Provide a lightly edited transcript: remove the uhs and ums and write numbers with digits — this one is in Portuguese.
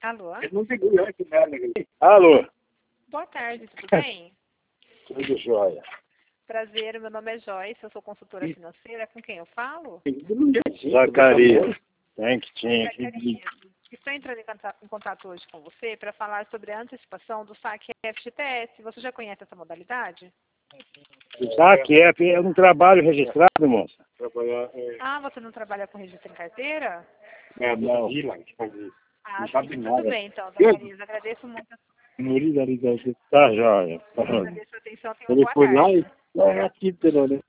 Alô? Alô, Boa tarde, tudo bem? tudo jóia. Prazer, meu nome é Joyce, eu sou consultora financeira. Com quem eu falo? Zacarias, tem que tinha. Zacarias. Estou entrando em contato hoje com você para falar sobre a antecipação do saque FGTS. Você já conhece essa modalidade? Saque é um trabalho registrado, moça? Ah, você não trabalha com registro em carteira? Não. Ah, sim, tudo bem então, Zacarias. Agradeço muito Tá jóia. agradeço a atenção. Tenha uma Ele boa foi lá tarde. e... Não, é aqui, pelo